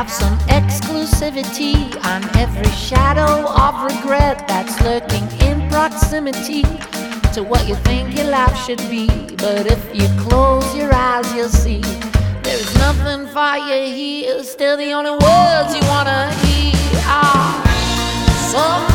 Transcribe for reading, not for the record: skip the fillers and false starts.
have some exclusivity on every shadow of regret that's lurking in proximity to what you think your life should be. But if you close your eyes, you'll see there's nothing for you here. Still the only words you wanna hear are so